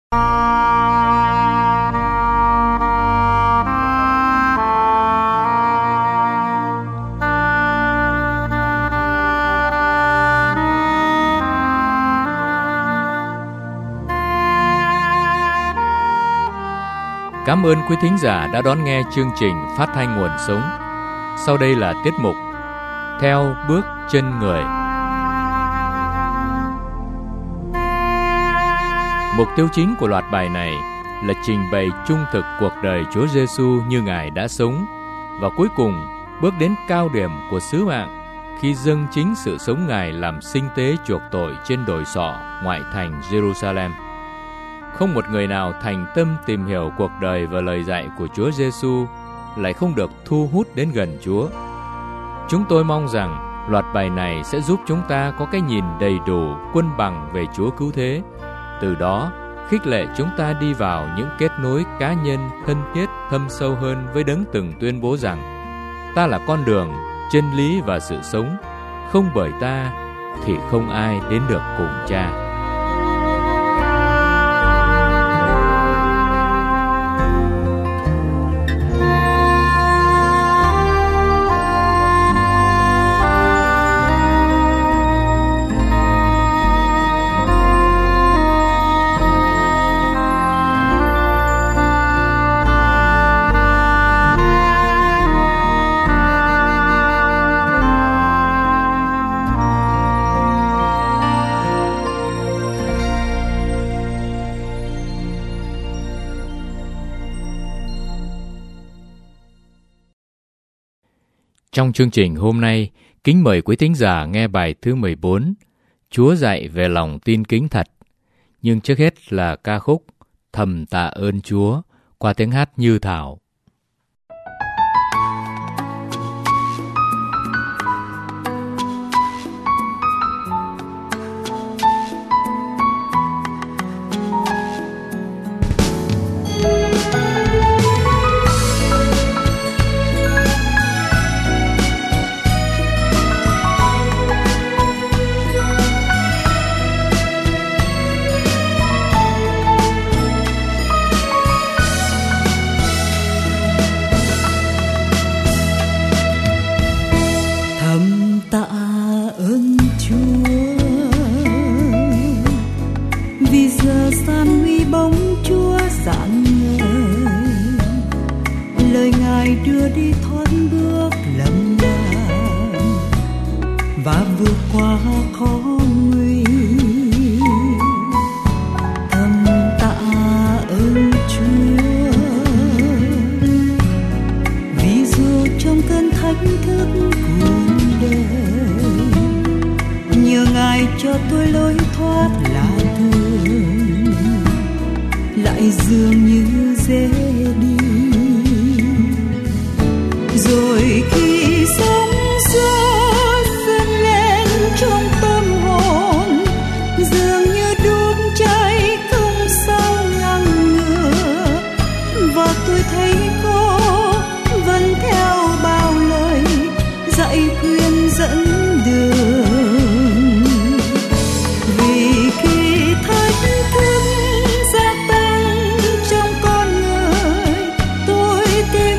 Cảm ơn quý thính giả đã đón nghe chương trình Phát thanh Nguồn Sống. Sau đây là tiết mục Theo bước chân người. Mục tiêu chính của loạt bài này là trình bày trung thực cuộc đời Chúa Giêsu như Ngài đã sống, và cuối cùng bước đến cao điểm của sứ mạng khi dâng chính sự sống Ngài làm sinh tế chuộc tội trên đồi sọ ngoại thành Jerusalem. Không một người nào thành tâm tìm hiểu cuộc đời và lời dạy của Chúa Giêsu lại không được thu hút đến gần Chúa. Chúng tôi mong rằng loạt bài này sẽ giúp chúng ta có cái nhìn đầy đủ, quân bằng về Chúa cứu thế. Từ đó, khích lệ chúng ta đi vào những kết nối cá nhân thân thiết thâm sâu hơn với Đấng từng tuyên bố rằng: ta là con đường, chân lý và sự sống, không bởi ta thì không ai đến được cùng Cha. Trong chương trình hôm nay, kính mời quý thính giả nghe bài thứ 14, Chúa dạy về lòng tin kính thật. Nhưng trước hết là ca khúc Thầm tạ ơn Chúa qua tiếng hát Như Thảo. Đưa đi thoát bước lầm làng và vượt qua khó nguy. Thầm tạ ơn Chúa vì dù trong cơn thách thức cuộc đời, nhờ Ngài cho tôi lối thoát lạ thường, lại dường như dễ đi. Rồi khi sóng gió dâng lên trong tâm hồn, dường như đốt cháy không sao ngăn ngừa, và tôi thấy cô vẫn theo bao lời dạy khuyên dẫn đường. Vì khi thách thức gia tăng trong con người, tôi tìm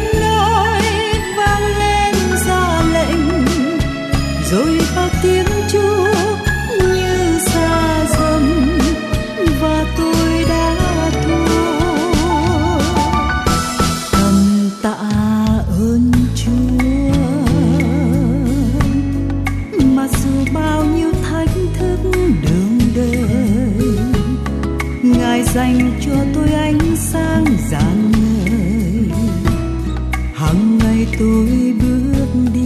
rồi bao tiếng Chúa như xa dần và tôi đã thua. Thầm tạ ơn Chúa, mà dù bao nhiêu thách thức đường đời, Ngài dành cho tôi ánh sáng rạng ngời. Hằng ngày tôi bước đi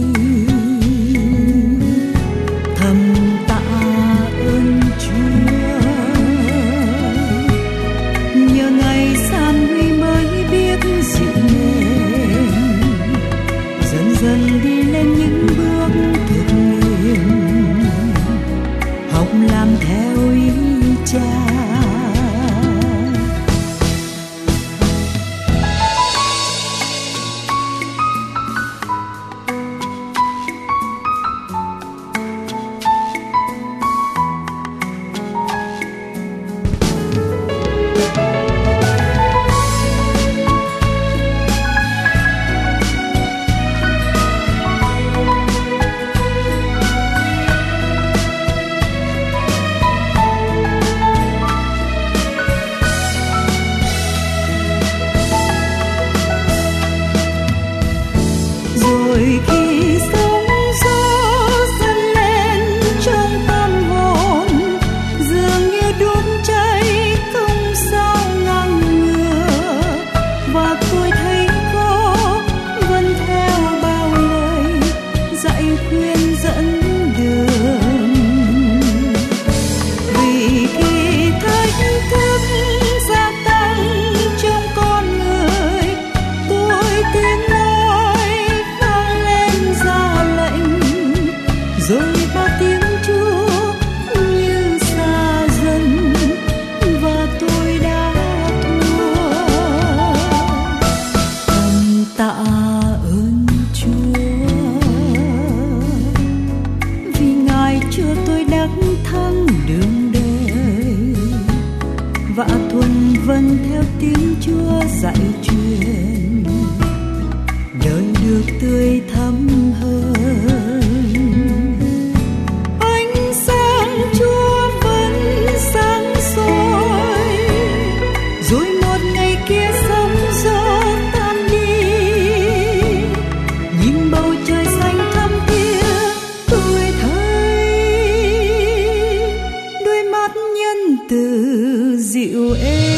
dần đi lên những bước thực nghiệm, học làm theo ý Cha. vạ thuần vâng theo tiếng Chúa dạy truyền, đời được tươi thắm hơn. Ánh sáng Chúa vẫn sáng soi, rồi một ngày kia sóng gió tan đi, nhìn bầu trời xanh thẳm kia tôi thấy đôi mắt nhân từ dịu êm.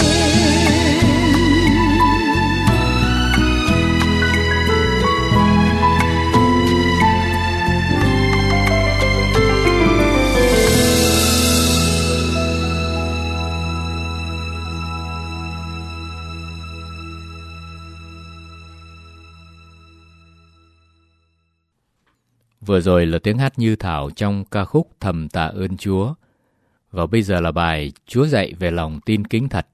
Vừa rồi là tiếng hát Như Thảo trong ca khúc Thầm Tạ Ơn Chúa. Và bây giờ là bài Chúa dạy về lòng tin kính thật.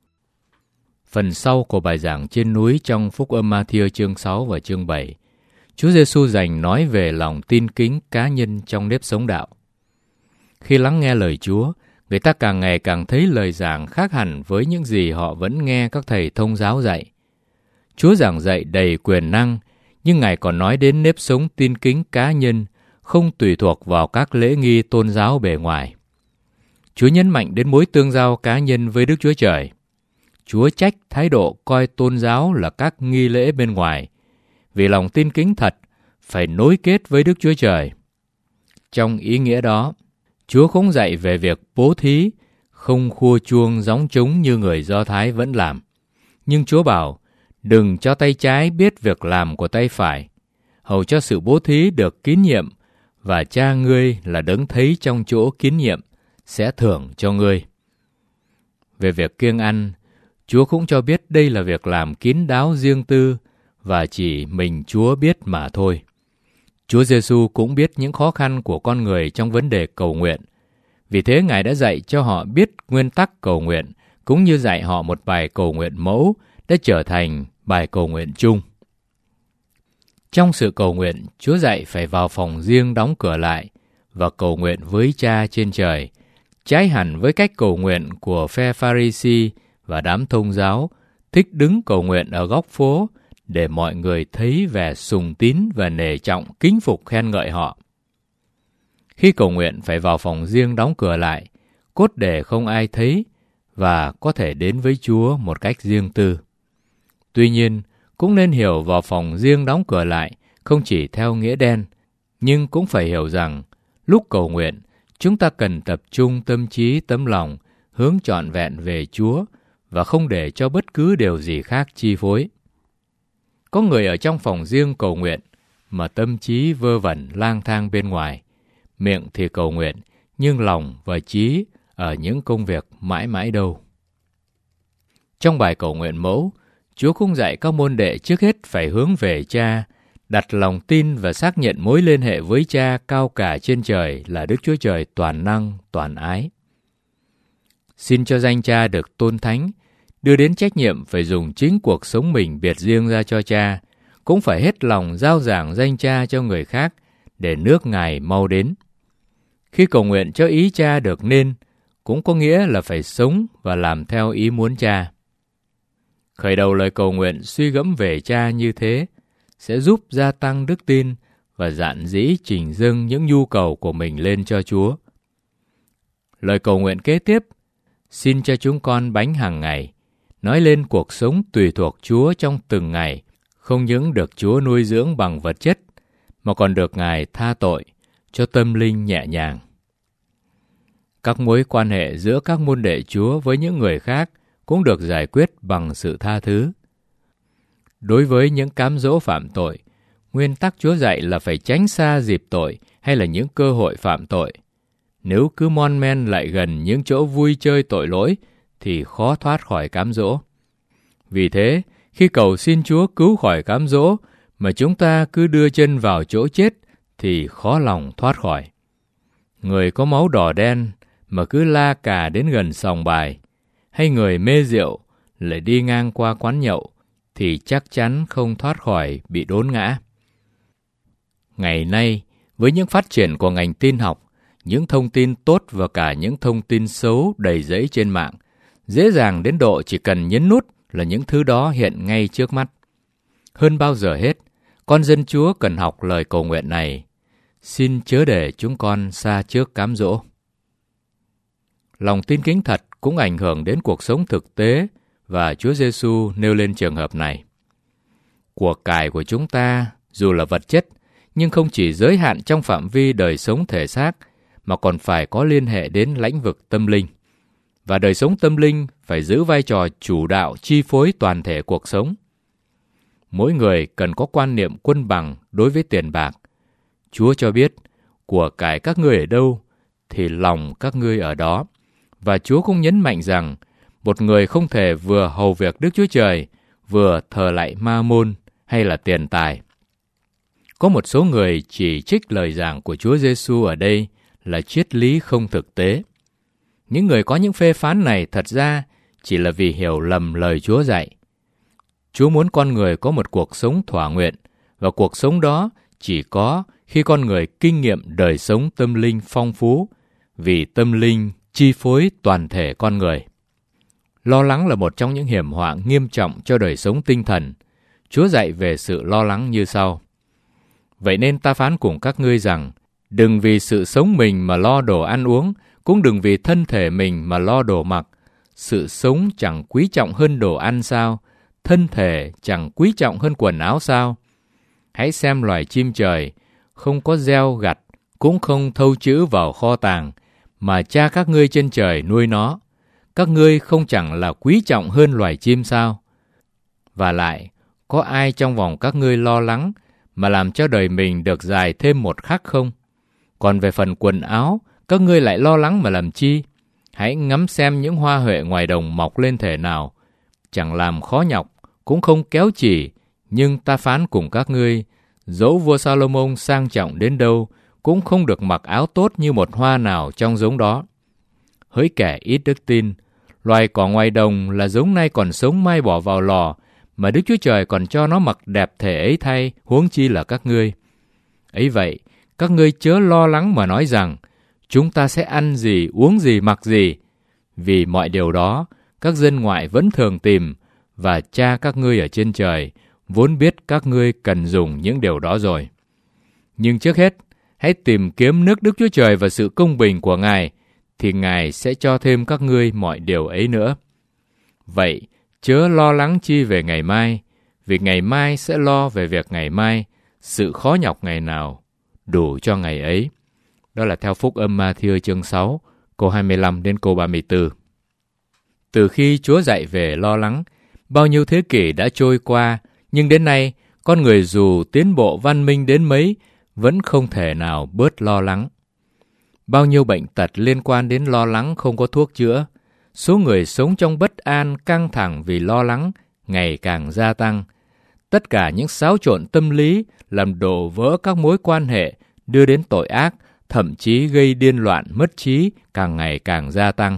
Phần sau của bài giảng trên núi trong Phúc âm Ma-thi-ơ chương 6 và chương 7, Chúa Giêsu dành nói về lòng tin kính cá nhân trong nếp sống đạo. Khi lắng nghe lời Chúa, người ta càng ngày càng thấy lời giảng khác hẳn với những gì họ vẫn nghe các thầy thông giáo dạy. Chúa giảng dạy đầy quyền năng, nhưng Ngài còn nói đến nếp sống tin kính cá nhân, không tùy thuộc vào các lễ nghi tôn giáo bề ngoài. Chúa nhấn mạnh đến mối tương giao cá nhân với Đức Chúa Trời. Chúa trách thái độ coi tôn giáo là các nghi lễ bên ngoài, vì lòng tin kính thật phải nối kết với Đức Chúa Trời. Trong ý nghĩa đó, Chúa không dạy về việc bố thí, không khua chuông gióng trống như người Do Thái vẫn làm. Nhưng Chúa bảo, đừng cho tay trái biết việc làm của tay phải, hầu cho sự bố thí được kín nhiệm, và Cha ngươi là đấng thấy trong chỗ kín nhiệm, sẽ thưởng cho ngươi. Về việc kiêng ăn, Chúa cũng cho biết đây là việc làm kín đáo riêng tư, và chỉ mình Chúa biết mà thôi. Chúa Giêsu cũng biết những khó khăn của con người trong vấn đề cầu nguyện. Vì thế Ngài đã dạy cho họ biết nguyên tắc cầu nguyện, cũng như dạy họ một bài cầu nguyện mẫu đã trở thành bài cầu nguyện chung. Trong sự cầu nguyện, Chúa dạy phải vào phòng riêng đóng cửa lại và cầu nguyện với Cha trên trời, trái hẳn với cách cầu nguyện của phe Pha-ri-si và đám thông giáo, thích đứng cầu nguyện ở góc phố để mọi người thấy vẻ sùng tín và nể trọng kính phục khen ngợi họ. Khi cầu nguyện phải vào phòng riêng đóng cửa lại, cốt để không ai thấy và có thể đến với Chúa một cách riêng tư. Tuy nhiên, cũng nên hiểu vào phòng riêng đóng cửa lại không chỉ theo nghĩa đen, nhưng cũng phải hiểu rằng lúc cầu nguyện, chúng ta cần tập trung tâm trí tấm lòng hướng trọn vẹn về Chúa và không để cho bất cứ điều gì khác chi phối. Có người ở trong phòng riêng cầu nguyện mà tâm trí vơ vẩn lang thang bên ngoài, miệng thì cầu nguyện nhưng lòng và trí ở những công việc mãi mãi đâu. Trong bài cầu nguyện mẫu, Chúa cũng dạy các môn đệ trước hết phải hướng về Cha, đặt lòng tin và xác nhận mối liên hệ với Cha cao cả trên trời là Đức Chúa Trời toàn năng, toàn ái. Xin cho danh Cha được tôn thánh, đưa đến trách nhiệm phải dùng chính cuộc sống mình biệt riêng ra cho Cha, cũng phải hết lòng rao giảng danh Cha cho người khác để nước Ngài mau đến. Khi cầu nguyện cho ý Cha được nên, cũng có nghĩa là phải sống và làm theo ý muốn Cha. Khởi đầu lời cầu nguyện suy gẫm về Cha như thế sẽ giúp gia tăng đức tin và dạn dĩ trình dâng những nhu cầu của mình lên cho Chúa. Lời cầu nguyện kế tiếp, xin cho chúng con bánh hàng ngày, nói lên cuộc sống tùy thuộc Chúa trong từng ngày, không những được Chúa nuôi dưỡng bằng vật chất, mà còn được Ngài tha tội, cho tâm linh nhẹ nhàng. Các mối quan hệ giữa các môn đệ Chúa với những người khác cũng được giải quyết bằng sự tha thứ. Đối với những cám dỗ phạm tội, nguyên tắc Chúa dạy là phải tránh xa dịp tội hay là những cơ hội phạm tội. Nếu cứ mon men lại gần những chỗ vui chơi tội lỗi thì khó thoát khỏi cám dỗ. Vì thế, khi cầu xin Chúa cứu khỏi cám dỗ mà chúng ta cứ đưa chân vào chỗ chết thì khó lòng thoát khỏi. Người có máu đỏ đen mà cứ la cà đến gần sòng bài, hay người mê rượu lại đi ngang qua quán nhậu thì chắc chắn không thoát khỏi bị đốn ngã. Ngày nay, với những phát triển của ngành tin học, những thông tin tốt và cả những thông tin xấu đầy rẫy trên mạng dễ dàng đến độ chỉ cần nhấn nút là những thứ đó hiện ngay trước mắt. Hơn bao giờ hết, con dân Chúa cần học lời cầu nguyện này: xin chớ để chúng con xa trước cám dỗ. Lòng tin kính thật cũng ảnh hưởng đến cuộc sống thực tế, và Chúa Giêsu nêu lên trường hợp này. Của cải của chúng ta, dù là vật chất, nhưng không chỉ giới hạn trong phạm vi đời sống thể xác, mà còn phải có liên hệ đến lĩnh vực tâm linh. Và đời sống tâm linh phải giữ vai trò chủ đạo chi phối toàn thể cuộc sống. Mỗi người cần có quan niệm quân bằng đối với tiền bạc. Chúa cho biết, của cải các ngươi ở đâu, thì lòng các ngươi ở đó. Và Chúa cũng nhấn mạnh rằng, một người không thể vừa hầu việc Đức Chúa Trời, vừa thờ lạy ma môn hay là tiền tài. Có một số người chỉ trích lời giảng của Chúa Giêsu ở đây là triết lý không thực tế. Những người có những phê phán này thật ra chỉ là vì hiểu lầm lời Chúa dạy. Chúa muốn con người có một cuộc sống thỏa nguyện, và cuộc sống đó chỉ có khi con người kinh nghiệm đời sống tâm linh phong phú, vì tâm linh chi phối toàn thể con người. Lo lắng là một trong những hiểm họa nghiêm trọng cho đời sống tinh thần. Chúa dạy về sự lo lắng như sau: vậy nên ta phán cùng các ngươi rằng, đừng vì sự sống mình mà lo đồ ăn uống, cũng đừng vì thân thể mình mà lo đồ mặc. Sự sống chẳng quý trọng hơn đồ ăn sao? Thân thể chẳng quý trọng hơn quần áo sao? Hãy xem loài chim trời, không có gieo gặt, cũng không thâu trữ vào kho tàng, mà Cha các ngươi trên trời nuôi nó. Các ngươi không chẳng là quý trọng hơn loài chim sao? Và lại, có ai trong vòng các ngươi lo lắng mà làm cho đời mình được dài thêm một khắc không? Còn về phần quần áo, các ngươi lại lo lắng mà làm chi? Hãy ngắm xem những hoa huệ ngoài đồng mọc lên thể nào. Chẳng làm khó nhọc, cũng không kéo chỉ, nhưng ta phán cùng các ngươi, dẫu vua Salomon sang trọng đến đâu, cũng không được mặc áo tốt như một hoa nào trong giống đó. Hỡi kẻ ít đức tin, loài cỏ ngoài đồng là giống nay còn sống mai bỏ vào lò, mà Đức Chúa Trời còn cho nó mặc đẹp thể ấy thay, huống chi là các ngươi. Ấy vậy, các ngươi chớ lo lắng mà nói rằng, chúng ta sẽ ăn gì, uống gì, mặc gì. Vì mọi điều đó, các dân ngoại vẫn thường tìm, và Cha các ngươi ở trên trời vốn biết các ngươi cần dùng những điều đó rồi. Nhưng trước hết, hãy tìm kiếm nước Đức Chúa Trời và sự công bình của Ngài, thì Ngài sẽ cho thêm các ngươi mọi điều ấy nữa. Vậy, chớ lo lắng chi về ngày mai, vì ngày mai sẽ lo về việc ngày mai, sự khó nhọc ngày nào đủ cho ngày ấy. Đó là theo Phúc Âm Ma-thi-ơ chương 6, câu 25 đến câu 34. Từ khi Chúa dạy về lo lắng, bao nhiêu thế kỷ đã trôi qua, nhưng đến nay, con người dù tiến bộ văn minh đến mấy, vẫn không thể nào bớt lo lắng. Bao nhiêu bệnh tật liên quan đến lo lắng không có thuốc chữa. Số người sống trong bất an, căng thẳng vì lo lắng ngày càng gia tăng. Tất cả những xáo trộn tâm lý làm đổ vỡ các mối quan hệ, đưa đến tội ác, thậm chí gây điên loạn mất trí càng ngày càng gia tăng.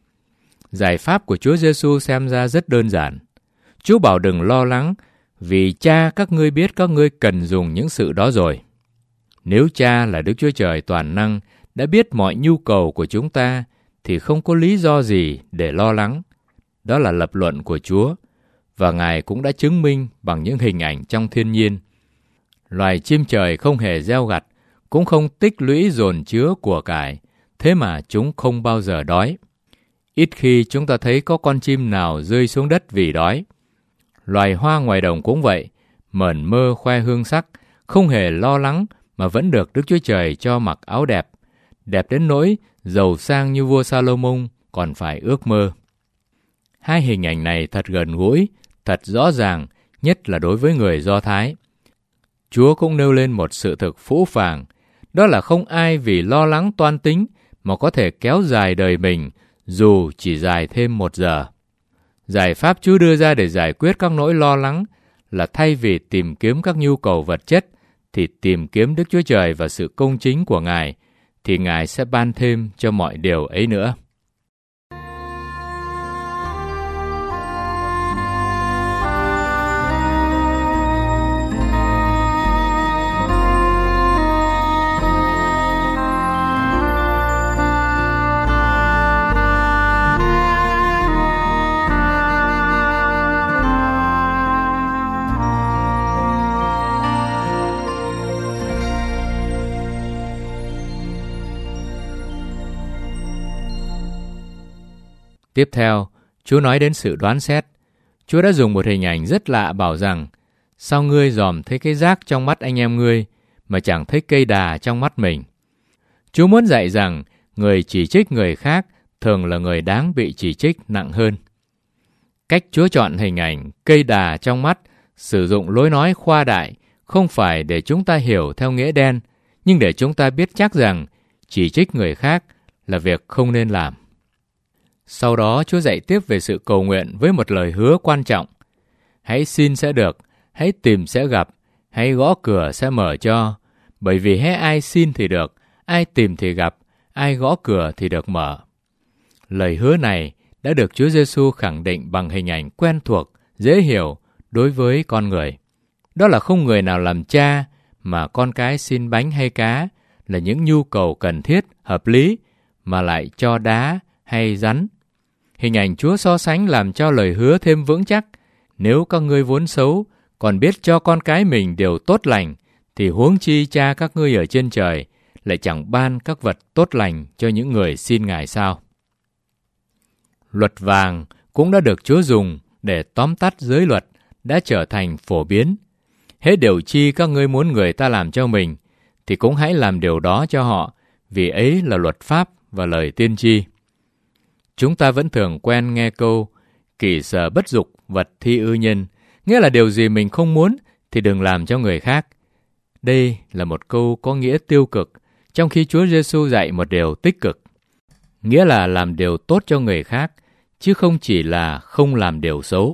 Giải pháp của Chúa Giêsu xem ra rất đơn giản. Chúa bảo đừng lo lắng, vì Cha các ngươi biết các ngươi cần dùng những sự đó rồi. Nếu Cha là Đức Chúa Trời toàn năng, đã biết mọi nhu cầu của chúng ta, thì không có lý do gì để lo lắng. Đó là lập luận của Chúa, và Ngài cũng đã chứng minh bằng những hình ảnh trong thiên nhiên. Loài chim trời không hề gieo gặt, cũng không tích lũy dồn chứa của cải, thế mà chúng không bao giờ đói. Ít khi chúng ta thấy có con chim nào rơi xuống đất vì đói. Loài hoa ngoài đồng cũng vậy, mởn mơ khoe hương sắc, không hề lo lắng mà vẫn được Đức Chúa Trời cho mặc áo đẹp. Đẹp đến nỗi giàu sang như vua Salomon còn phải ước mơ. Hai hình ảnh này thật gần gũi, thật rõ ràng, nhất là đối với người Do Thái. Chúa cũng nêu lên một sự thực phũ phàng, đó là không ai vì lo lắng toan tính mà có thể kéo dài đời mình, dù chỉ dài thêm 1 giờ. Giải pháp Chúa đưa ra để giải quyết các nỗi lo lắng là thay vì tìm kiếm các nhu cầu vật chất, thì tìm kiếm Đức Chúa Trời và sự công chính của Ngài, thì Ngài sẽ ban thêm cho mọi điều ấy nữa. Tiếp theo, Chúa nói đến sự đoán xét. Chúa đã dùng một hình ảnh rất lạ bảo rằng, sao ngươi dòm thấy cái rác trong mắt anh em ngươi, mà chẳng thấy cây đà trong mắt mình? Chúa muốn dạy rằng, người chỉ trích người khác thường là người đáng bị chỉ trích nặng hơn. Cách Chúa chọn hình ảnh cây đà trong mắt, sử dụng lối nói khoa đại, không phải để chúng ta hiểu theo nghĩa đen, nhưng để chúng ta biết chắc rằng chỉ trích người khác là việc không nên làm. Sau đó Chúa dạy tiếp về sự cầu nguyện với một lời hứa quan trọng. Hãy xin sẽ được, hãy tìm sẽ gặp, hãy gõ cửa sẽ mở cho. Bởi vì hễ ai xin thì được, ai tìm thì gặp, ai gõ cửa thì được mở. Lời hứa này đã được Chúa Giêsu khẳng định bằng hình ảnh quen thuộc, dễ hiểu đối với con người. Đó là không người nào làm cha mà con cái xin bánh hay cá là những nhu cầu cần thiết, hợp lý, mà lại cho đá hay rắn. Hình ảnh Chúa so sánh làm cho lời hứa thêm vững chắc. Nếu các ngươi vốn xấu, còn biết cho con cái mình điều tốt lành, thì huống chi cha các ngươi ở trên trời lại chẳng ban các vật tốt lành cho những người xin Ngài sao? Luật vàng cũng đã được Chúa dùng để tóm tắt giới luật, đã trở thành phổ biến. Hễ điều chi các ngươi muốn người ta làm cho mình, thì cũng hãy làm điều đó cho họ, vì ấy là luật pháp và lời tiên tri. Chúng ta vẫn thường quen nghe câu kỷ sở bất dục vật thi ư nhân, nghĩa là điều gì mình không muốn thì đừng làm cho người khác. Đây là một câu có nghĩa tiêu cực, trong khi Chúa Giêsu dạy một điều tích cực, nghĩa là làm điều tốt cho người khác, chứ không chỉ là không làm điều xấu.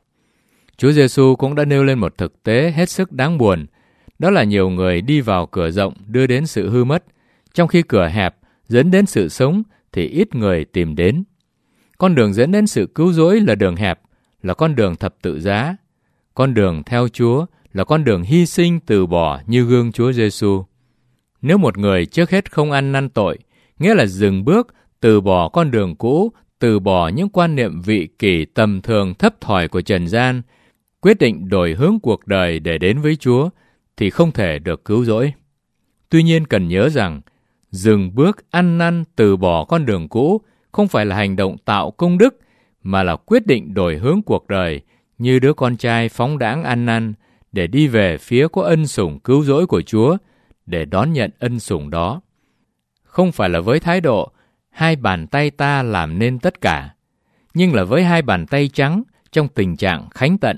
Chúa Giêsu cũng đã nêu lên một thực tế hết sức đáng buồn, đó là nhiều người đi vào cửa rộng đưa đến sự hư mất, trong khi cửa hẹp dẫn đến sự sống thì ít người tìm đến. Con đường dẫn đến sự cứu rỗi là đường hẹp, là con đường thập tự giá. Con đường theo Chúa là con đường hy sinh từ bỏ như gương Chúa Giêsu. Nếu một người trước hết không ăn năn tội, nghĩa là dừng bước, từ bỏ con đường cũ, từ bỏ những quan niệm vị kỷ tầm thường thấp thỏi của trần gian, quyết định đổi hướng cuộc đời để đến với Chúa, thì không thể được cứu rỗi. Tuy nhiên cần nhớ rằng, dừng bước ăn năn từ bỏ con đường cũ không phải là hành động tạo công đức, mà là quyết định đổi hướng cuộc đời như đứa con trai phóng đãng ăn năn để đi về phía có ân sủng cứu rỗi của Chúa, để đón nhận ân sủng đó. Không phải là với thái độ hai bàn tay ta làm nên tất cả, nhưng là với hai bàn tay trắng trong tình trạng khánh tận.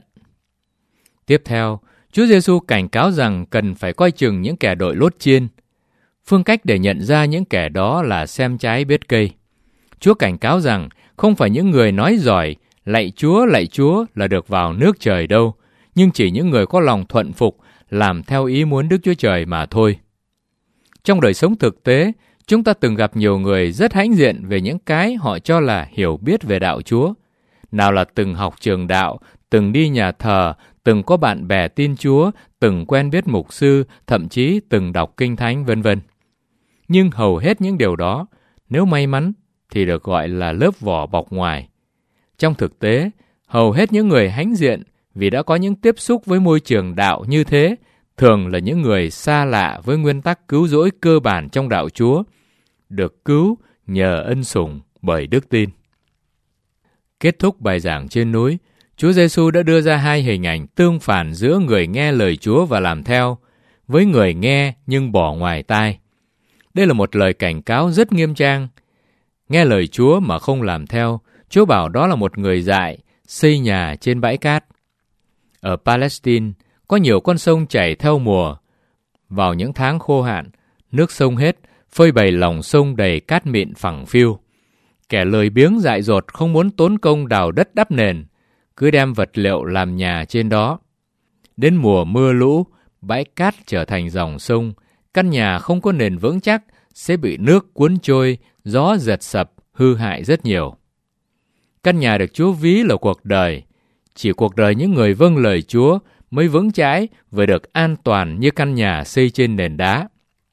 Tiếp theo, Chúa Giêsu cảnh cáo rằng cần phải coi chừng những kẻ đội lốt chiên. Phương cách để nhận ra những kẻ đó là xem trái biết cây. Chúa cảnh cáo rằng không phải những người nói giỏi lạy Chúa là được vào nước trời đâu, nhưng chỉ những người có lòng thuận phục, làm theo ý muốn Đức Chúa Trời mà thôi. Trong đời sống thực tế, chúng ta từng gặp nhiều người rất hãnh diện về những cái họ cho là hiểu biết về đạo Chúa. Nào là từng học trường đạo, từng đi nhà thờ, từng có bạn bè tin Chúa, từng quen biết mục sư, thậm chí từng đọc kinh thánh vân vân. Nhưng hầu hết những điều đó, nếu may mắn, thì được gọi là lớp vỏ bọc ngoài. Trong thực tế, hầu hết những người hãnh diện vì đã có những tiếp xúc với môi trường đạo như thế, thường là những người xa lạ với nguyên tắc cứu rỗi cơ bản trong đạo Chúa, được cứu nhờ ân sủng bởi đức tin. Kết thúc bài giảng trên núi, Chúa Giêsu đã đưa ra hai hình ảnh tương phản giữa người nghe lời Chúa và làm theo, với người nghe nhưng bỏ ngoài tai. Đây là một lời cảnh cáo rất nghiêm trang. Nghe lời Chúa mà không làm theo, Chúa bảo đó là một người dại, xây nhà trên bãi cát. Ở Palestine, có nhiều con sông chảy theo mùa. Vào những tháng khô hạn, nước sông hết, phơi bày lòng sông đầy cát mịn phẳng phiu. Kẻ lười biếng dại dột không muốn tốn công đào đất đắp nền, cứ đem vật liệu làm nhà trên đó. Đến mùa mưa lũ, bãi cát trở thành dòng sông, căn nhà không có nền vững chắc sẽ bị nước cuốn trôi, gió giật sập, hư hại rất nhiều. Căn nhà được Chúa ví là cuộc đời. Chỉ cuộc đời những người vâng lời Chúa mới vững chãi và được an toàn như căn nhà xây trên nền đá.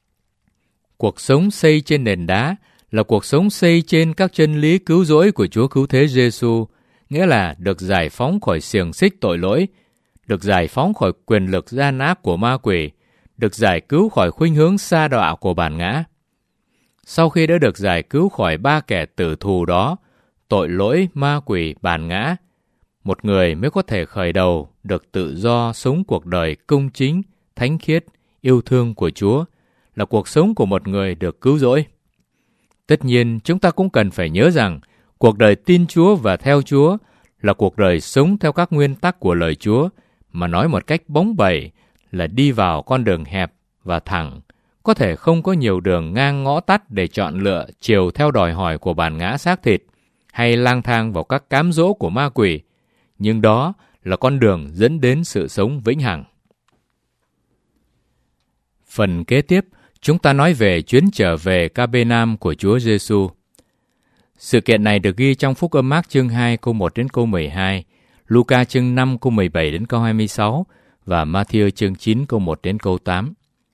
Cuộc sống xây trên nền đá là cuộc sống xây trên các chân lý cứu rỗi của Chúa Cứu Thế Giêsu, nghĩa là được giải phóng khỏi xiềng xích tội lỗi, được giải phóng khỏi quyền lực gian ác của ma quỷ, được giải cứu khỏi khuynh hướng sa đọa của bản ngã. Sau khi đã được giải cứu khỏi ba kẻ tử thù đó, tội lỗi, ma quỷ, bản ngã, một người mới có thể khởi đầu được tự do sống cuộc đời công chính, thánh khiết, yêu thương của Chúa, là cuộc sống của một người được cứu rỗi. Tất nhiên, chúng ta cũng cần phải nhớ rằng cuộc đời tin Chúa và theo Chúa là cuộc đời sống theo các nguyên tắc của lời Chúa, mà nói một cách bóng bẩy là đi vào con đường hẹp và thẳng, có thể không có nhiều đường ngang ngõ tắt để chọn lựa chiều theo đòi hỏi của bản ngã xác thịt, hay lang thang vào các cám dỗ của ma quỷ, nhưng đó là con đường dẫn đến sự sống vĩnh hằng. Phần kế tiếp, chúng ta nói về chuyến trở về Ca-bê-nam của Chúa Giêsu. Sự kiện này được ghi trong Phúc Âm Mác chương 2 câu 1 đến câu 12, Luca chương 5 câu 17 đến câu 26 và Ma-thi-ơ chương 9 câu 1 đến câu 8.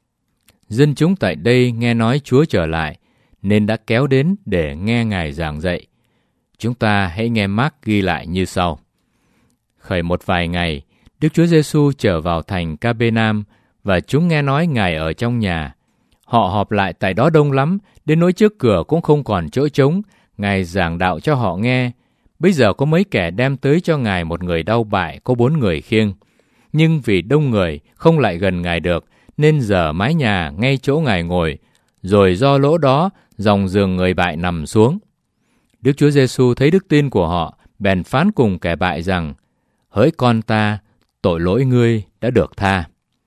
Dân chúng tại đây nghe nói Chúa trở lại, nên đã kéo đến để nghe Ngài giảng dạy. Chúng ta hãy nghe Mác ghi lại như sau. Khởi một vài ngày, Đức Chúa Giêsu trở vào thành Ca-bê-nam, và chúng nghe nói Ngài ở trong nhà. Họ họp lại tại đó đông lắm, đến nỗi trước cửa cũng không còn chỗ trống. Ngài giảng đạo cho họ nghe. Bây giờ có mấy kẻ đem tới cho Ngài một người đau bại, có 4 người khiêng. Nhưng vì đông người không lại gần Ngài được, nên dở mái nhà ngay chỗ Ngài ngồi, rồi do lỗ đó dòng giường người bại nằm xuống. Đức Chúa Giêsu thấy đức tin của họ, bèn phán cùng kẻ bại rằng: Hỡi con ta, tội lỗi ngươi đã được tha.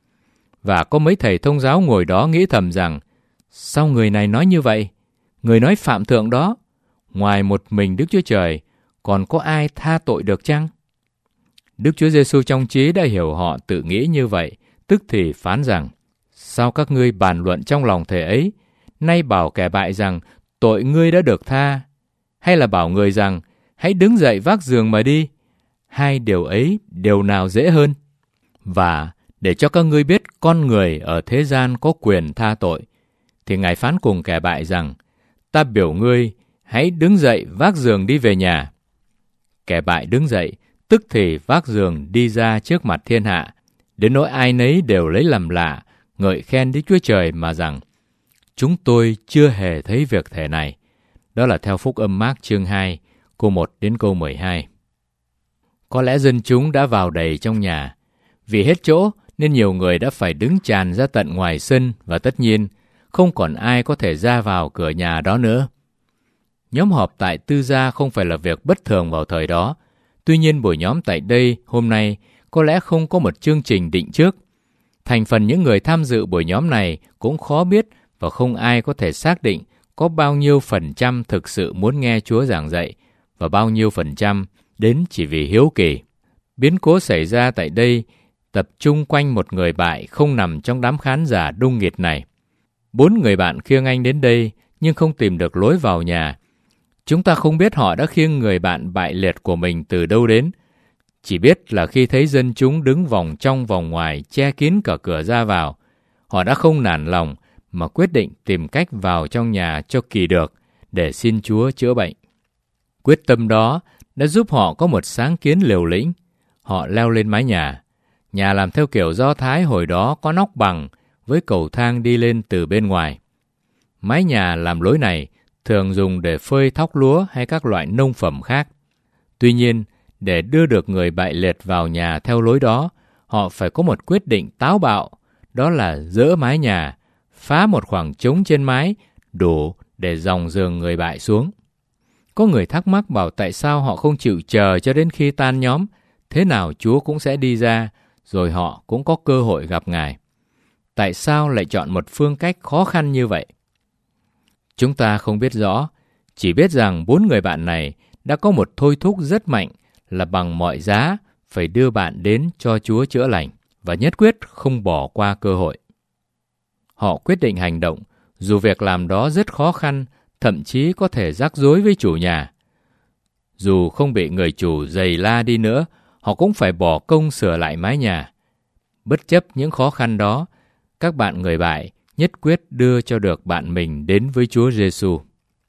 Và có mấy thầy thông giáo ngồi đó nghĩ thầm rằng: Sao người này nói như vậy? Người nói phạm thượng đó. Ngoài một mình Đức Chúa Trời, còn có ai tha tội được chăng? Đức Chúa Giêsu trong trí đã hiểu họ tự nghĩ như vậy, tức thì phán rằng: Sao các ngươi bàn luận trong lòng thể ấy? Nay bảo kẻ bại rằng tội ngươi đã được tha, hay là bảo người rằng hãy đứng dậy vác giường mà đi? Hai điều ấy, điều nào dễ hơn? Và để cho các ngươi biết con người ở thế gian có quyền tha tội, thì Ngài phán cùng kẻ bại rằng: Ta biểu ngươi, hãy đứng dậy vác giường đi về nhà. Kẻ bại đứng dậy, tức thì vác giường đi ra trước mặt thiên hạ, đến nỗi ai nấy đều lấy làm lạ, ngợi khen Đức Chúa Trời mà rằng: Chúng tôi chưa hề thấy việc thể này. Đó là theo Phúc Âm Mác chương 2, câu 1 đến câu 12. Có lẽ dân chúng đã vào đầy trong nhà. Vì hết chỗ nên nhiều người đã phải đứng tràn ra tận ngoài sân, và tất nhiên không còn ai có thể ra vào cửa nhà đó nữa. Nhóm họp tại Tư Gia không phải là việc bất thường vào thời đó. Tuy nhiên buổi nhóm tại đây hôm nay có lẽ không có một chương trình định trước. Thành phần những người tham dự buổi nhóm này cũng khó biết, và không ai có thể xác định có bao nhiêu phần trăm thực sự muốn nghe Chúa giảng dạy, và bao nhiêu phần trăm đến chỉ vì hiếu kỳ. Biến cố xảy ra tại đây tập trung quanh một người bại không nằm trong đám khán giả đông nghịt này. 4 người bạn khiêng anh đến đây nhưng không tìm được lối vào nhà. Chúng ta không biết họ đã khiêng người bạn bại liệt của mình từ đâu đến. Chỉ biết là khi thấy dân chúng đứng vòng trong vòng ngoài che kín cả cửa ra vào, họ đã không nản lòng mà quyết định tìm cách vào trong nhà cho kỳ được để xin Chúa chữa bệnh. Quyết tâm đó đã giúp họ có một sáng kiến liều lĩnh. Họ leo lên mái nhà. Nhà làm theo kiểu Do Thái hồi đó có nóc bằng với cầu thang đi lên từ bên ngoài. Mái nhà làm lối này thường dùng để phơi thóc lúa hay các loại nông phẩm khác. Tuy nhiên, để đưa được người bại liệt vào nhà theo lối đó, họ phải có một quyết định táo bạo, đó là dỡ mái nhà, phá một khoảng trống trên mái đủ để dòng giường người bại xuống. Có người thắc mắc bảo tại sao họ không chịu chờ cho đến khi tan nhóm, thế nào Chúa cũng sẽ đi ra, rồi họ cũng có cơ hội gặp Ngài. Tại sao lại chọn một phương cách khó khăn như vậy? Chúng ta không biết rõ, chỉ biết rằng 4 người bạn này đã có một thôi thúc rất mạnh là bằng mọi giá phải đưa bạn đến cho Chúa chữa lành, và nhất quyết không bỏ qua cơ hội. Họ quyết định hành động, dù việc làm đó rất khó khăn, thậm chí có thể rắc rối với chủ nhà. Dù không bị người chủ giày la đi nữa, họ cũng phải bỏ công sửa lại mái nhà. Bất chấp những khó khăn đó, các bạn người bại nhất quyết đưa cho được bạn mình đến với Chúa Giêsu.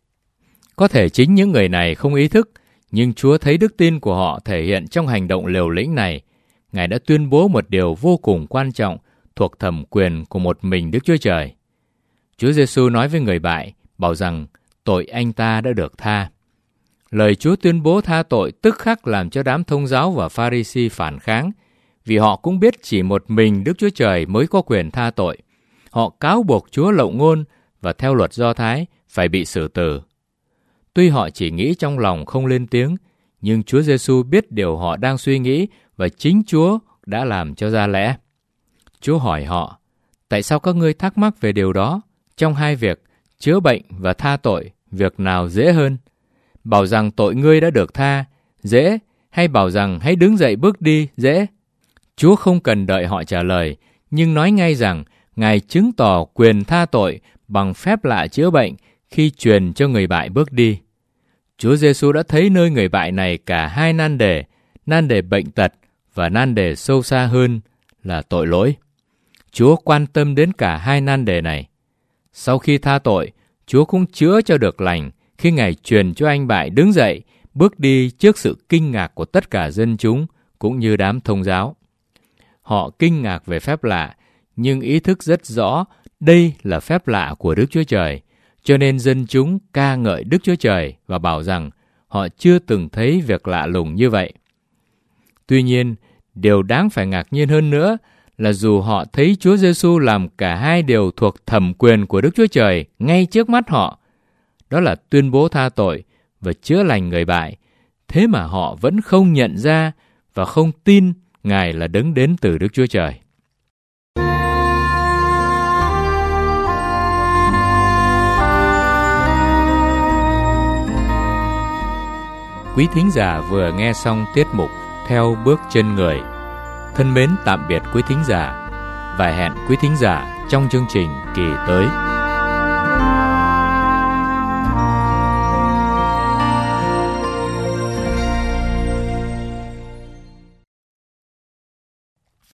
Có thể chính những người này không ý thức, nhưng Chúa thấy đức tin của họ thể hiện trong hành động liều lĩnh này. Ngài đã tuyên bố một điều vô cùng quan trọng thuộc thẩm quyền của một mình Đức Chúa Trời. Chúa Giêsu nói với người bại, bảo rằng tội anh ta đã được tha. Lời Chúa tuyên bố tha tội tức khắc làm cho đám thông giáo và Pha-ri-si phản kháng, vì họ cũng biết chỉ một mình Đức Chúa Trời mới có quyền tha tội. Họ cáo buộc Chúa lậu ngôn và theo luật Do Thái phải bị xử tử. Tuy họ chỉ nghĩ trong lòng không lên tiếng, nhưng Chúa Giêsu biết điều họ đang suy nghĩ và chính Chúa đã làm cho ra lẽ. Chúa hỏi họ, tại sao các ngươi thắc mắc về điều đó? Trong hai việc, chữa bệnh và tha tội, việc nào dễ hơn? Bảo rằng tội ngươi đã được tha, dễ, hay bảo rằng hãy đứng dậy bước đi, dễ? Chúa không cần đợi họ trả lời, nhưng nói ngay rằng Ngài chứng tỏ quyền tha tội bằng phép lạ chữa bệnh khi truyền cho người bại bước đi. Chúa Giêsu đã thấy nơi người bại này cả hai nan đề bệnh tật và nan đề sâu xa hơn là tội lỗi. Chúa quan tâm đến cả hai nan đề này. Sau khi tha tội, Chúa cũng chữa cho được lành khi Ngài truyền cho anh bại đứng dậy, bước đi trước sự kinh ngạc của tất cả dân chúng cũng như đám thông giáo. Họ kinh ngạc về phép lạ, nhưng ý thức rất rõ đây là phép lạ của Đức Chúa Trời, cho nên dân chúng ca ngợi Đức Chúa Trời và bảo rằng họ chưa từng thấy việc lạ lùng như vậy. Tuy nhiên, điều đáng phải ngạc nhiên hơn nữa là dù họ thấy Chúa Giêsu làm cả hai điều thuộc thẩm quyền của Đức Chúa Trời ngay trước mắt họ, đó là tuyên bố tha tội và chữa lành người bại, thế mà họ vẫn không nhận ra và không tin Ngài là đấng đến từ Đức Chúa Trời. Quý thính giả vừa nghe xong tiết mục Theo bước chân người. Thân mến tạm biệt quý thính giả và hẹn quý thính giả trong chương trình kỳ tới.